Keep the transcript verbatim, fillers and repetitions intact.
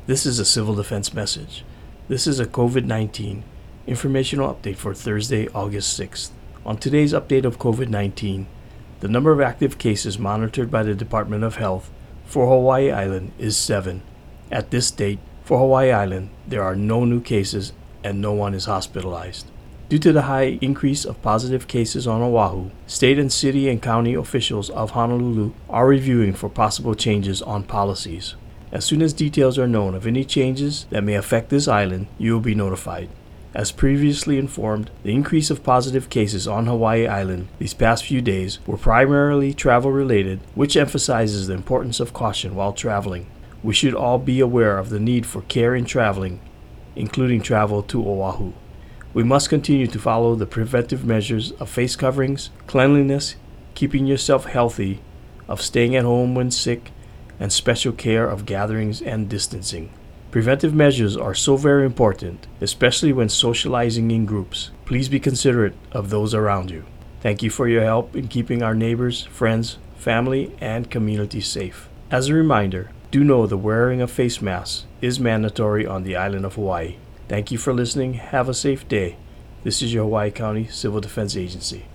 This is a civil defense message. This is a COVID nineteen informational update for Thursday, August sixth. On today's update of COVID nineteen, the number of active cases monitored by the Department of Health for Hawaii Island is seven. At this date, for Hawaii Island, there are no new cases and no one is hospitalized. Due to the high increase of positive cases on Oahu, state and city and county officials of Honolulu are reviewing for possible changes on policies. As soon as details are known of any changes that may affect this island, you will be notified. As previously informed, the increase of positive cases on Hawaii Island these past few days were primarily travel related, which emphasizes the importance of caution while traveling. We should all be aware of the need for care in traveling, including travel to Oahu. We must continue to follow the preventive measures of face coverings, cleanliness, keeping yourself healthy, of staying at home when sick, and special care of gatherings and distancing. Preventive measures are so very important, especially when socializing in groups. Please be considerate of those around you. Thank you for your help in keeping our neighbors, friends, family, and community safe. As a reminder, do know the wearing of face masks is mandatory on the island of Hawaii. Thank you for listening. Have a safe day. This is your Hawaii County Civil Defense Agency.